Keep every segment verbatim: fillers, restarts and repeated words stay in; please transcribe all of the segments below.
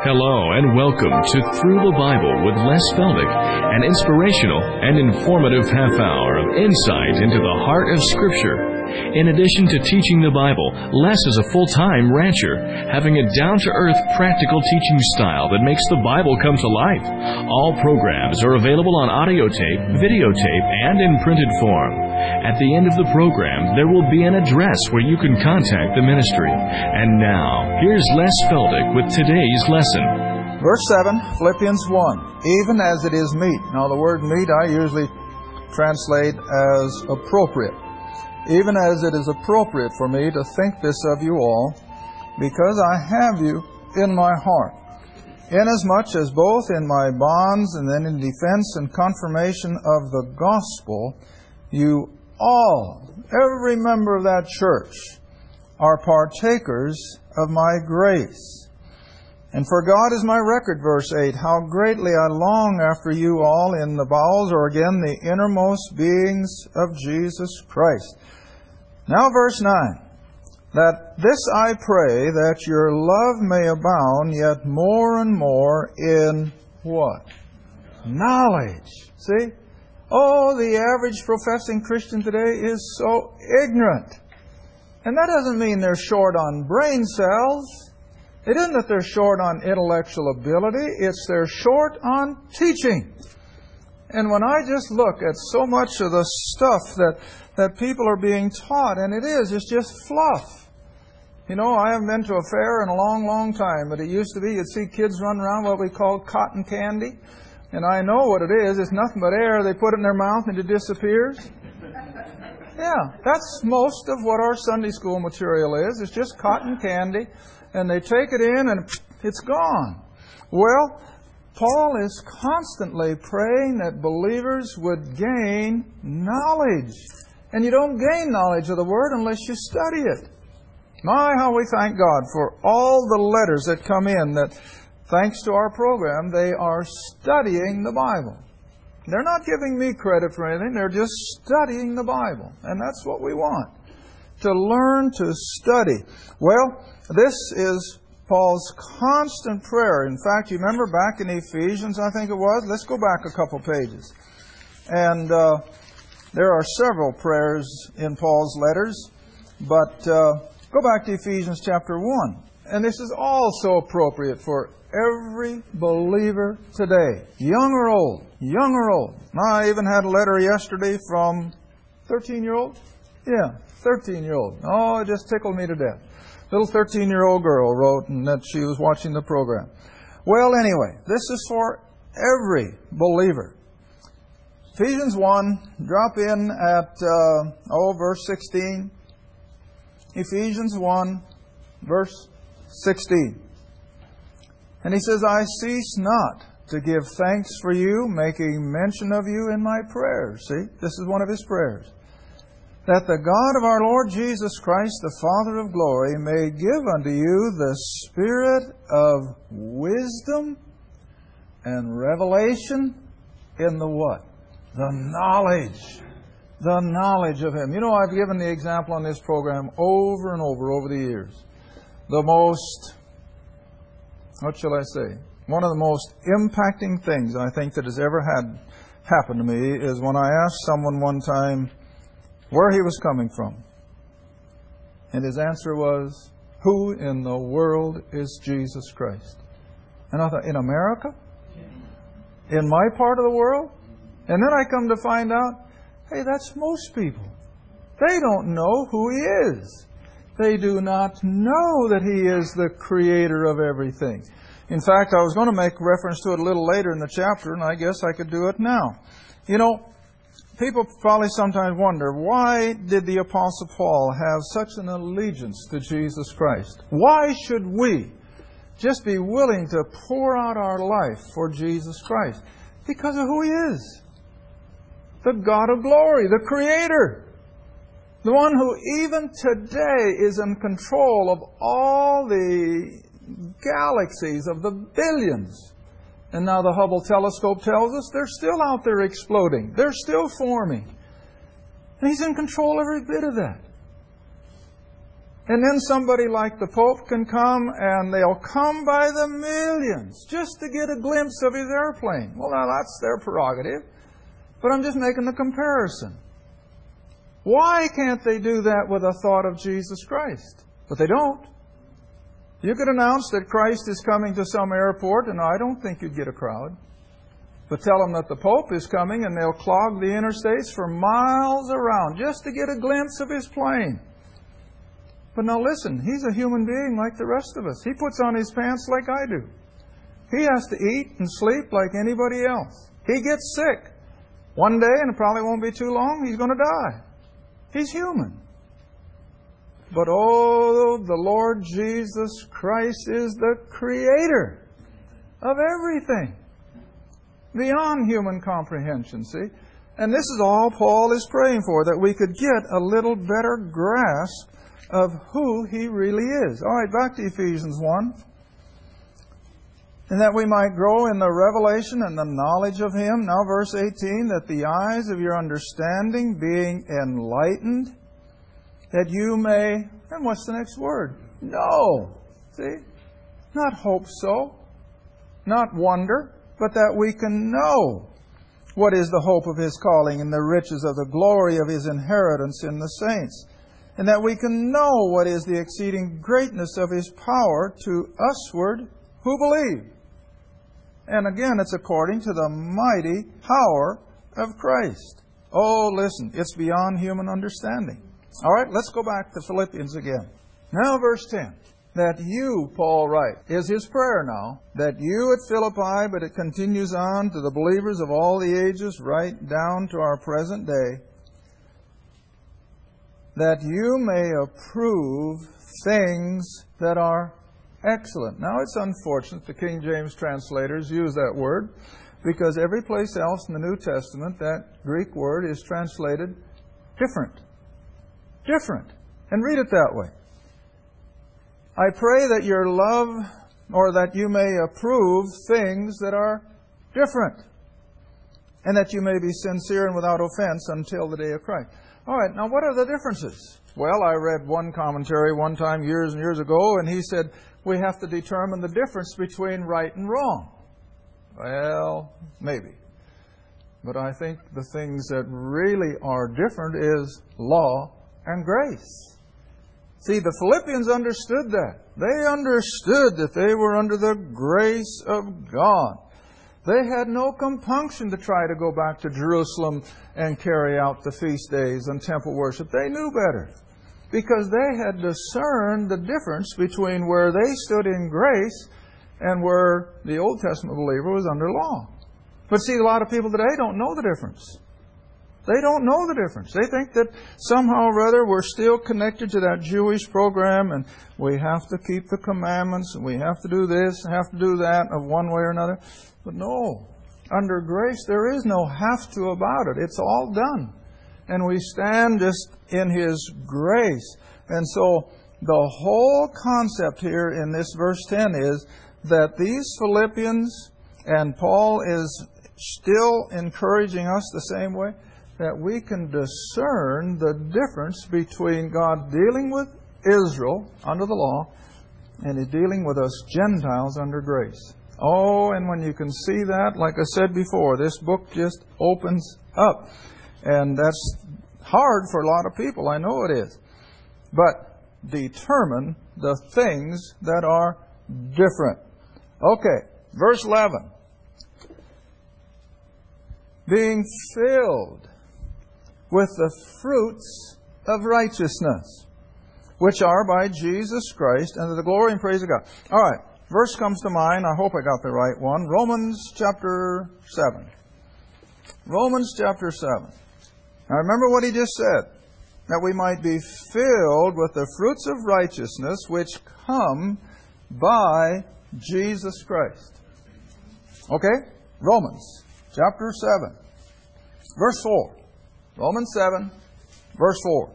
Hello and welcome to Through the Bible with Les Feldick, an inspirational and informative half hour of insight into the heart of Scripture. In addition to teaching the Bible, Les is a full-time rancher, having a down-to-earth, practical teaching style that makes the Bible come to life. All programs are available on audio tape, videotape, and in printed form. At the end of the program, there will be an address where you can contact the ministry. And now, here's Les Feldick with today's lesson. Verse seven, Philippians one, even as it is meet. Now the word meet I usually translate as appropriate. Even as it is appropriate for me to think this of you all, because I have you in my heart, inasmuch as both in my bonds and then in defense and confirmation of the gospel, you all, every member of that church, are partakers of my grace. And for God is my record, verse eight, how greatly I long after you all in the bowels, or again, the innermost beings of Jesus Christ. Now verse nine, that this I pray, that your love may abound yet more and more in what? Knowledge. See? Oh, the average professing Christian today is so ignorant. And that doesn't mean they're short on brain cells. It isn't that they're short on intellectual ability. It's they're short on teaching. And when I just look at so much of the stuff that, that people are being taught, and it is, it's just fluff. You know, I haven't been to a fair in a long, long time, but it used to be you'd see kids run around what we call cotton candy. And I know what it is. It's nothing but air. They put it in their mouth and it disappears. Yeah, that's most of what our Sunday school material is. It's just cotton candy. And they take it in and it's gone. Well, Paul is constantly praying that believers would gain knowledge. And you don't gain knowledge of the Word unless you study it. My, how we thank God for all the letters that come in that, thanks to our program, they are studying the Bible. They're not giving me credit for anything. They're just studying the Bible. And that's what we want. To learn to study. Well, this is Paul's constant prayer. In fact, you remember back in Ephesians, I think it was? Let's go back a couple pages. And uh, there are several prayers in Paul's letters. But uh, go back to Ephesians chapter one. And this is also appropriate for every believer today. Young or old. Young or old. I even had a letter yesterday from thirteen-year-old. Yeah, thirteen-year-old. Oh, it just tickled me to death. Little thirteen-year-old girl wrote and that she was watching the program. Well, anyway, this is for every believer. Ephesians one, drop in at, uh, oh, verse sixteen. Ephesians one, verse sixteen. And he says, I cease not to give thanks for you, making mention of you in my prayers. See, this is one of his prayers. That the God of our Lord Jesus Christ, the Father of glory, may give unto you the spirit of wisdom and revelation in the what? The knowledge. The knowledge of Him. You know, I've given the example on this program over and over over the years. The most, what shall I say? One of the most impacting things I think that has ever had happened to me is when I asked someone one time where he was coming from. And his answer was, who in the world is Jesus Christ? And I thought, in America? In my part of the world? And then I come to find out, hey, that's most people. They don't know who He is. They do not know that He is the Creator of everything. In fact, I was going to make reference to it a little later in the chapter, and I guess I could do it now. You know, people probably sometimes wonder, why did the Apostle Paul have such an allegiance to Jesus Christ? Why should we just be willing to pour out our life for Jesus Christ? Because of who He is. The God of glory, the Creator. The one who even today is in control of all the galaxies of the billions. And now the Hubble telescope tells us they're still out there exploding. They're still forming. And He's in control of every bit of that. And then somebody like the Pope can come, and they'll come by the millions just to get a glimpse of his airplane. Well, now that's their prerogative, but I'm just making the comparison. Why can't they do that with a thought of Jesus Christ? But they don't. You could announce that Christ is coming to some airport, and I don't think you'd get a crowd. But tell them that the Pope is coming, and they'll clog the interstates for miles around just to get a glimpse of his plane. But now listen, he's a human being like the rest of us. He puts on his pants like I do. He has to eat and sleep like anybody else. He gets sick. One day, and it probably won't be too long, he's going to die. He's human. But oh, the Lord Jesus Christ is the Creator of everything. Beyond human comprehension, see? And this is all Paul is praying for, that we could get a little better grasp of who He really is. All right, back to Ephesians one. And that we might grow in the revelation and the knowledge of Him. Now verse eighteen, that the eyes of your understanding being enlightened, that you may, and what's the next word? Know. See? Not hope so, not wonder, but that we can know what is the hope of His calling and the riches of the glory of His inheritance in the saints. And that we can know what is the exceeding greatness of His power to usward who believe. And again, it's according to the mighty power of Christ. Oh, listen, it's beyond human understanding. All right, let's go back to Philippians again. Now verse ten. That you, Paul writes, is his prayer now, that you at Philippi, but it continues on to the believers of all the ages, right down to our present day, that you may approve things that are excellent. Now it's unfortunate the King James translators use that word, because every place else in the New Testament that Greek word is translated different. Different. And read it that way. I pray that your love, or that you may approve things that are different, and that you may be sincere and without offense until the day of Christ. All right, now what are the differences? Well, I read one commentary one time years and years ago, and he said, we have to determine the difference between right and wrong. Well, maybe. But I think the things that really are different is law and grace. See, the Philippians understood that. They understood that they were under the grace of God. They had no compunction to try to go back to Jerusalem and carry out the feast days and temple worship. They knew better, because they had discerned the difference between where they stood in grace and where the Old Testament believer was under law. But see, a lot of people today don't know the difference. They don't know the difference. They think that somehow or other we're still connected to that Jewish program, and we have to keep the commandments, and we have to do this, and have to do that of one way or another. But no, under grace there is no have to about it. It's all done. And we stand just in His grace. And so the whole concept here in this verse ten is that these Philippians, and Paul is still encouraging us the same way, that we can discern the difference between God dealing with Israel under the law and He's dealing with us Gentiles under grace. Oh, and when you can see that, like I said before, this book just opens up. And that's hard for a lot of people, I know it is. But determine the things that are different. Okay, verse eleven. Being filled with the fruits of righteousness, which are by Jesus Christ, unto the glory and praise of God. All right, verse comes to mind. I hope I got the right one. Romans chapter seven. Romans chapter seven. Now remember what he just said, that we might be filled with the fruits of righteousness which come by Jesus Christ. Okay? Romans chapter seven, verse four. Romans seven, verse four.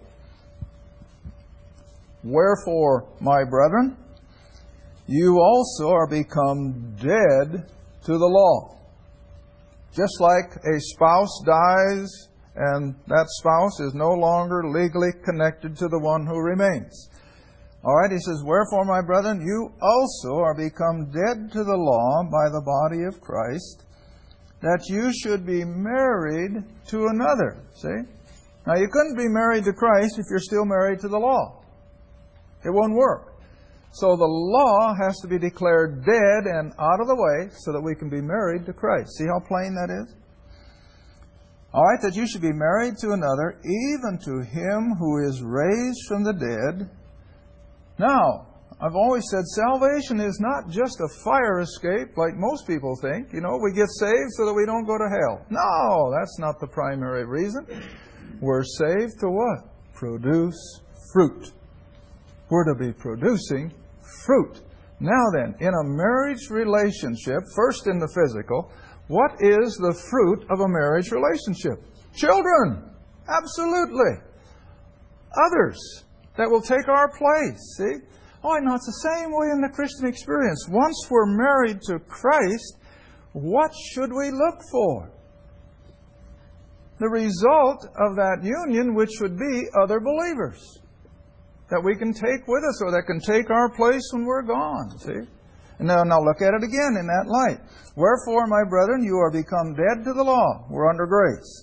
Wherefore, my brethren, you also are become dead to the law. Just like a spouse dies and that spouse is no longer legally connected to the one who remains. All right, he says, wherefore, my brethren, you also are become dead to the law by the body of Christ, that you should be married to another. See? Now, you couldn't be married to Christ if you're still married to the law. It won't work. So the law has to be declared dead and out of the way so that we can be married to Christ. See how plain that is? All right, that you should be married to another, even to Him who is raised from the dead. Now, I've always said salvation is not just a fire escape like most people think. You know, we get saved so that we don't go to hell. No, that's not the primary reason. We're saved to what? Produce fruit. We're to be producing fruit. Now then, in a marriage relationship, first in the physical, what is the fruit of a marriage relationship? Children. Absolutely. Others that will take our place. See? Oh, no, it's the same way in the Christian experience. Once we're married to Christ, what should we look for? The result of that union, which would be other believers that we can take with us or that can take our place when we're gone. See? And now, now look at it again in that light. Wherefore, my brethren, you are become dead to the law. We're under grace.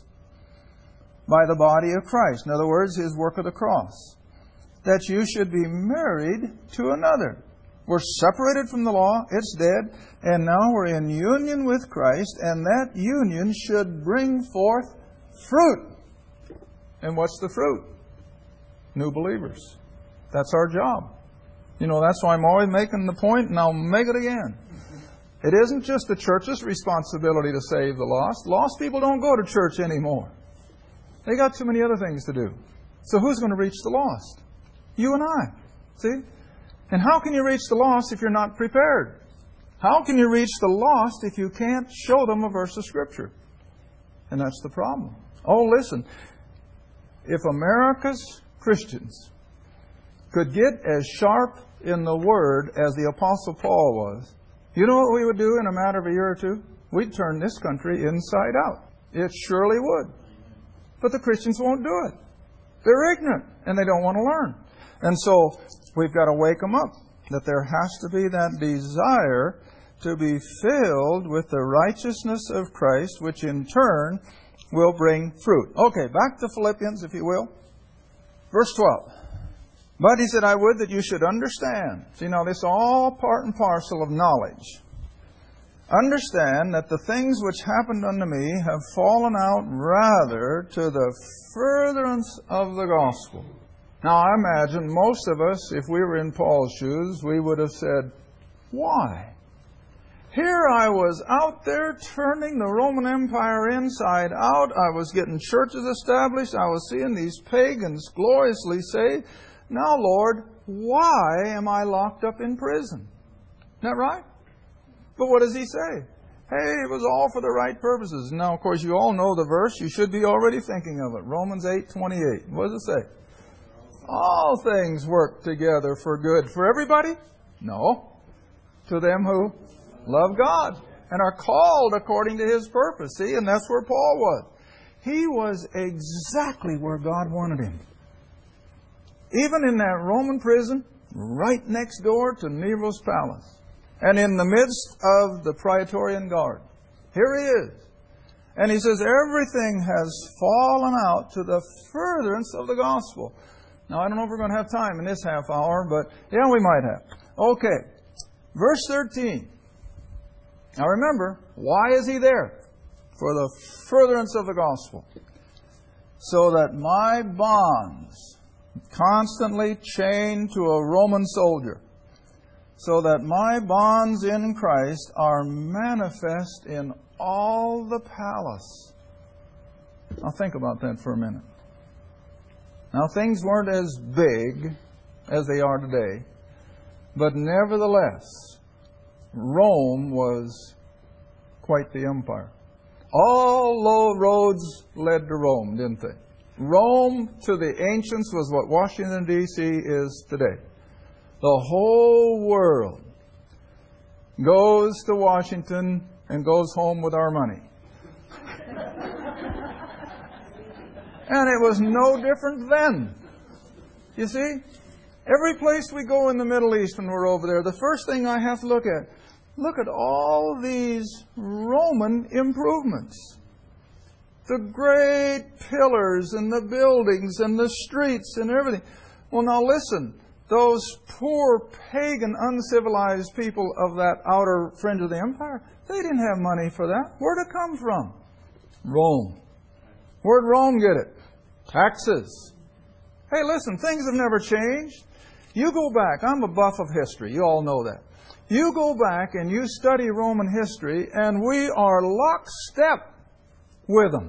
By the body of Christ. In other words, His work of the cross. That you should be married to another. We're separated from the law. It's dead. And now we're in union with Christ. And that union should bring forth fruit. And what's the fruit? New believers. That's our job. You know, that's why I'm always making the point, and I'll make it again. It isn't just the church's responsibility to save the lost. Lost people don't go to church anymore. They got too many other things to do. So who's going to reach the lost? You and I. See? And how can you reach the lost if you're not prepared? How can you reach the lost if you can't show them a verse of Scripture? And that's the problem. Oh, listen. If America's Christians could get as sharp in the Word as the Apostle Paul was, you know what we would do in a matter of a year or two? We'd turn this country inside out. It surely would. But the Christians won't do it. They're ignorant, and they don't want to learn. And so we've got to wake them up, that there has to be that desire to be filled with the righteousness of Christ, which in turn will bring fruit. Okay, back to Philippians, if you will. Verse twelve. But he said, I would that you should understand. See, now this is all part and parcel of knowledge. Understand that the things which happened unto me have fallen out rather to the furtherance of the gospel. Now, I imagine most of us, if we were in Paul's shoes, we would have said, why? Here I was out there turning the Roman Empire inside out. I was getting churches established. I was seeing these pagans gloriously saved. Now, Lord, why am I locked up in prison? Isn't that right? But what does he say? Hey, it was all for the right purposes. Now, of course, you all know the verse. You should be already thinking of it. Romans eight twenty-eight. What does it say? All things work together for good. For everybody? No. To them who love God and are called according to His purpose. See, and that's where Paul was. He was exactly where God wanted him. Even in that Roman prison, right next door to Nero's palace. And in the midst of the Praetorian Guard. Here he is. And he says, everything has fallen out to the furtherance of the gospel. Now, I don't know if we're going to have time in this half hour, but yeah, we might have. Okay. Verse thirteen. Now remember, why is he there? For the furtherance of the gospel. So that my bonds, constantly chained to a Roman soldier, so that my bonds in Christ are manifest in all the palace. Now think about that for a minute. Now things weren't as big as they are today, but nevertheless, Rome was quite the empire. All low roads led to Rome, didn't they? Rome to the ancients was what Washington, D C is today. The whole world goes to Washington and goes home with our money. And it was no different then. You see? Every place we go in the Middle East when we're over there, the first thing I have to look at, look at all these Roman improvements. The great pillars and the buildings and the streets and everything. Well, now listen, those poor, pagan, uncivilized people of that outer fringe of the empire, they didn't have money for that. Where'd it come from? Rome. Where'd Rome get it? Taxes. Hey, listen, things have never changed. You go back, I'm a buff of history, you all know that. You go back and you study Roman history, and we are lockstep with them.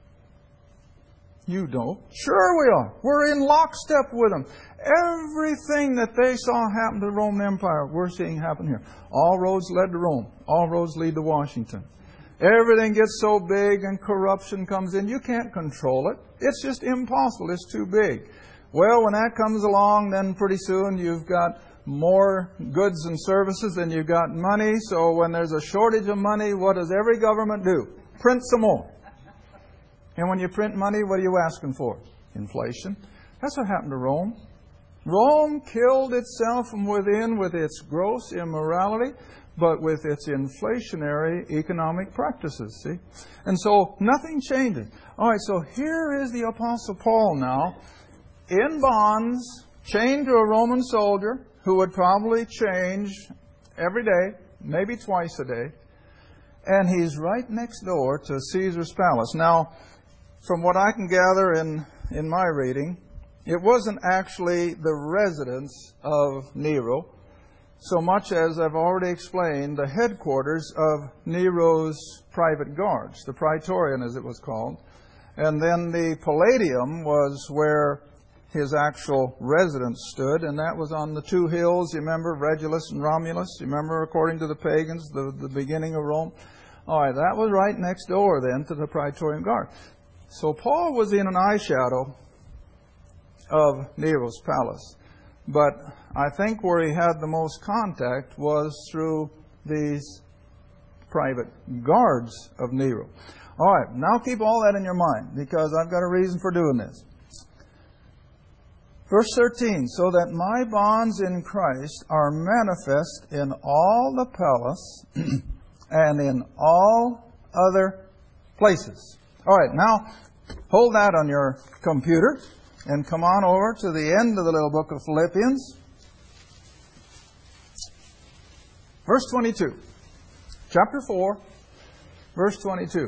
You don't? Sure we are. We're in lockstep with them. Everything that they saw happen to the Roman Empire, we're seeing happen here. All roads led to Rome. All roads lead to Washington. Everything gets so big and corruption comes in, you can't control it. It's just impossible. It's too big. Well, when that comes along, then pretty soon you've got more goods and services than you've got money. So when there's a shortage of money, what does every government do? Print some more. And when you print money, what are you asking for? Inflation. That's what happened to Rome. Rome killed itself from within with its gross immorality, but with its inflationary economic practices, see? And so nothing changes. All right, so here is the Apostle Paul now, in bonds, chained to a Roman soldier, who would probably change every day, maybe twice a day. And he's right next door to Caesar's palace. Now, from what I can gather in, in my reading, it wasn't actually the residence of Nero, so much as I've already explained, the headquarters of Nero's private guards, the Praetorian as it was called. And then the Palladium was where his actual residence stood, and that was on the two hills, you remember, Regulus and Romulus. You remember, according to the pagans, the, the beginning of Rome? All right, that was right next door then to the Praetorian Guard. So Paul was in an eyeshadow of Nero's palace. But I think where he had the most contact was through these private guards of Nero. All right, now keep all that in your mind, because I've got a reason for doing this. Verse thirteen, so that my bonds in Christ are manifest in all the palace and in all other places. All right, now hold that on your computer and come on over to the end of the little book of Philippians. Verse twenty-two. Chapter four, verse twenty-two.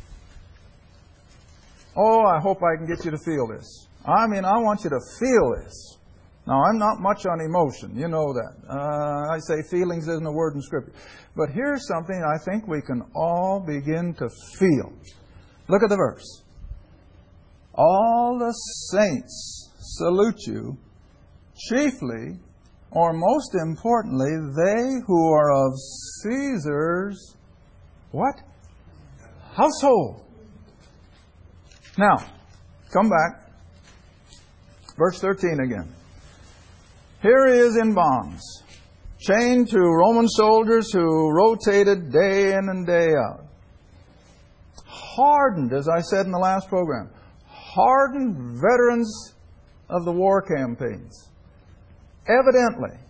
Oh, I hope I can get you to feel this. I mean, I want you to feel this. Now, I'm not much on emotion. You know that. Uh, I say feelings isn't a word in Scripture. But here's something I think we can all begin to feel. Look at the verse. All the saints salute you, chiefly, or most importantly, they who are of Caesar's, what? Household. Now, come back. Verse thirteen again. Here he is in bonds, chained to Roman soldiers who rotated day in and day out. Hardened, as I said in the last program, hardened veterans of the war campaigns. Evidently,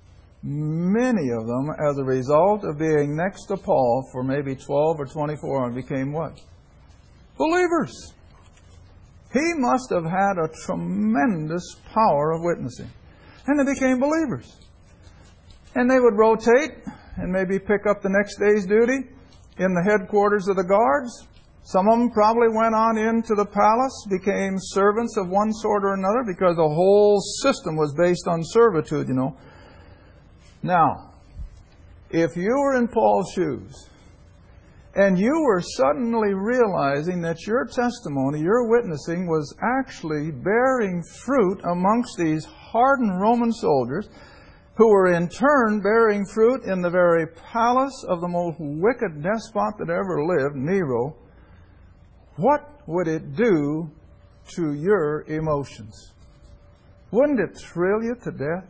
many of them, as a result of being next to Paul for maybe twelve or twenty-four, became what? Believers. He must have had a tremendous power of witnessing. And they became believers. And they would rotate and maybe pick up the next day's duty in the headquarters of the guards. Some of them probably went on into the palace, became servants of one sort or another, because the whole system was based on servitude, you know. Now, if you were in Paul's shoes, and you were suddenly realizing that your testimony, your witnessing, was actually bearing fruit amongst these hardened Roman soldiers, who were in turn bearing fruit in the very palace of the most wicked despot that ever lived, Nero, what would it do to your emotions? Wouldn't it thrill you to death?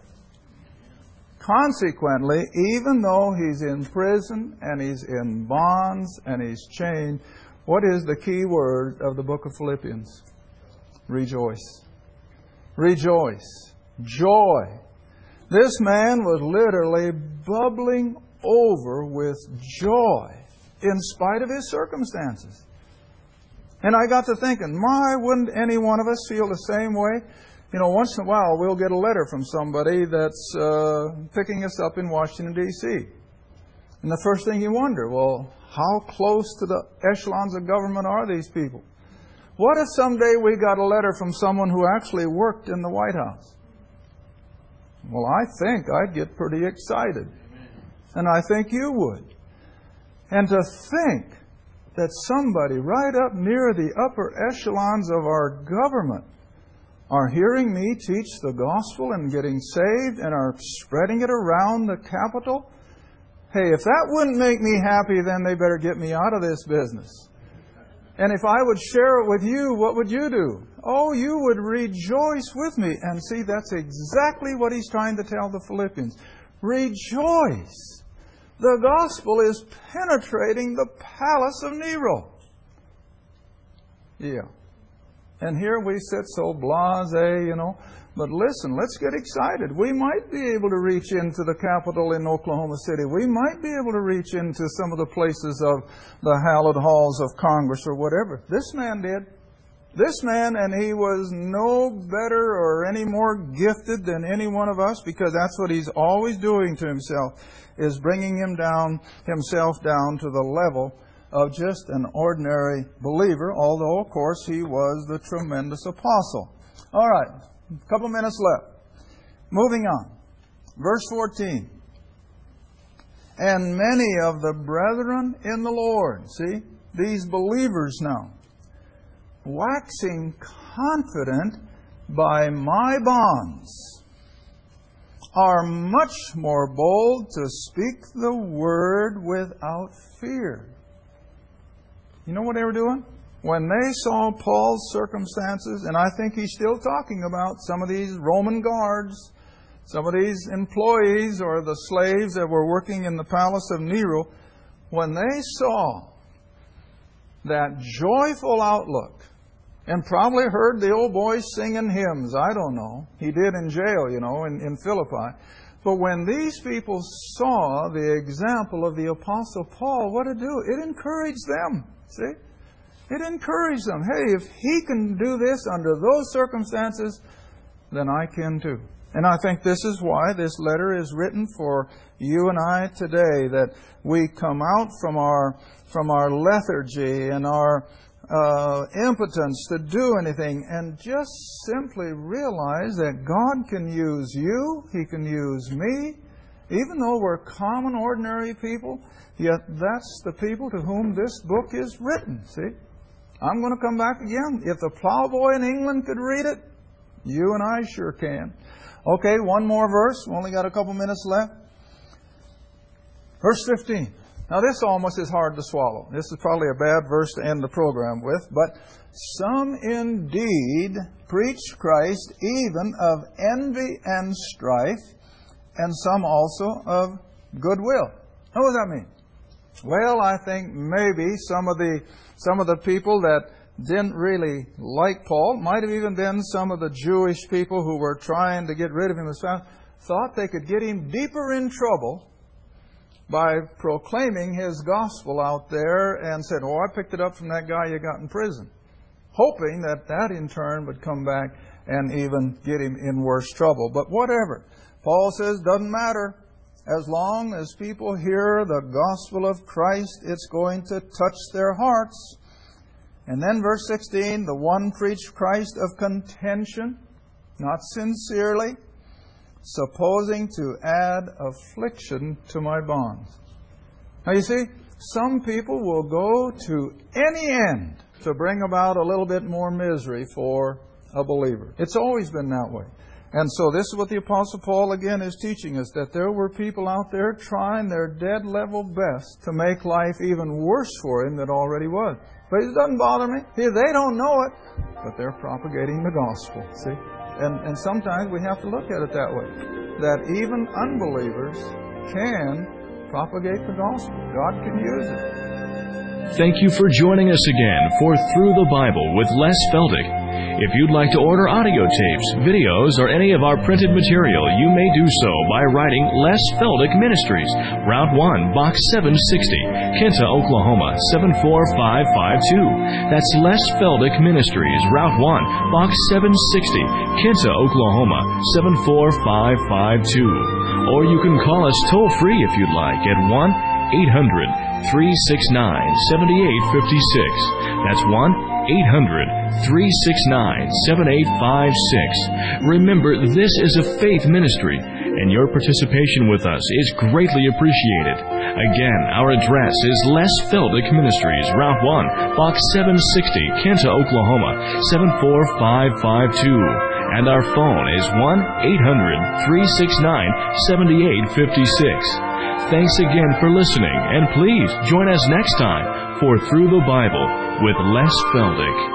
Consequently, even though he's in prison and he's in bonds and he's chained, what is the key word of the book of Philippians? Rejoice. Rejoice. Joy. This man was literally bubbling over with joy in spite of his circumstances. And I got to thinking, why wouldn't any one of us feel the same way? You know, once in a while we'll get a letter from somebody that's uh, picking us up in Washington, D C And the first thing you wonder, well, how close to the echelons of government are these people? What if someday we got a letter from someone who actually worked in the White House? Well, I think I'd get pretty excited. And I think you would. And to think that somebody right up near the upper echelons of our government are hearing me teach the gospel and getting saved and are spreading it around the Capitol, hey, if that wouldn't make me happy, then they better get me out of this business. And if I would share it with you, what would you do? Oh, you would rejoice with me. And see, that's exactly what he's trying to tell the Philippians. Rejoice. The gospel is penetrating the palace of Nero. Yeah. And here we sit so blasé, you know. But listen, let's get excited. We might be able to reach into the Capitol in Oklahoma City. We might be able to reach into some of the places of the hallowed halls of Congress or whatever. This man did. This man, and he was no better or any more gifted than any one of us, because that's what he's always doing to himself, is bringing him down, himself down to the level of just an ordinary believer, although, of course, he was the tremendous apostle. All right, a couple minutes left. Moving on. Verse fourteen. And many of the brethren in the Lord, see, these believers now, waxing confident by my bonds, are much more bold to speak the word without fear. You know what they were doing? When they saw Paul's circumstances, and I think he's still talking about some of these Roman guards, some of these employees or the slaves that were working in the palace of Nero, when they saw that joyful outlook, and probably heard the old boy singing hymns, I don't know. He did in jail, you know, in, in Philippi. But when these people saw the example of the Apostle Paul, what did it do? It encouraged them. See? It encouraged them. Hey, if he can do this under those circumstances, then I can too. And I think this is why this letter is written for you and I today, that we come out from our from our lethargy and our uh, impotence to do anything, and just simply realize that God can use you, He can use me, even though we're common, ordinary people. Yet that's the people to whom this book is written. See? I'm going to come back again. If the plowboy in England could read it, you and I sure can. Okay, one more verse. We only got a couple minutes left. Verse fifteen. Now this almost is hard to swallow. This is probably a bad verse to end the program with. But some indeed preach Christ even of envy and strife, and some also of goodwill. Now, what does that mean? Well, I think maybe some of the some of the people that didn't really like Paul, might have even been some of the Jewish people who were trying to get rid of him as fast, thought they could get him deeper in trouble by proclaiming his gospel out there, and said, oh, I picked it up from that guy you got in prison, hoping that that in turn would come back and even get him in worse trouble. But whatever. Paul says, doesn't matter. As long as people hear the gospel of Christ, it's going to touch their hearts. And then verse sixteen, the one preached Christ of contention, not sincerely, supposing to add affliction to my bonds. Now you see, some people will go to any end to bring about a little bit more misery for a believer. It's always been that way. And so this is what the Apostle Paul again is teaching us, that there were people out there trying their dead level best to make life even worse for him than it already was. But it doesn't bother me. They don't know it, but they're propagating the gospel. See? And, and sometimes we have to look at it that way, that even unbelievers can propagate the gospel. God can use it. Thank you for joining us again for Through the Bible with Les Feldick. If you'd like to order audio tapes, videos, or any of our printed material, you may do so by writing Les Feldick Ministries, Route one, Box seven sixty, Kinta, Oklahoma, seven four five five two. That's Les Feldick Ministries, Route one, Box seven sixty, Kinta, Oklahoma, seven four five five two. Or you can call us toll-free if you'd like at one eight hundred, three six nine, seven eight five six. That's one eight hundred, three six nine, seven eight five six. Remember, this is a faith ministry, and your participation with us is greatly appreciated. Again, our address is Les Feldick Ministries, Route one, Box seven sixty, Kinta, Oklahoma, seven four five five two. And our phone is one eight hundred, three six nine, seven eight five six. Thanks again for listening, and please join us next time for Through the Bible with Les Feldick.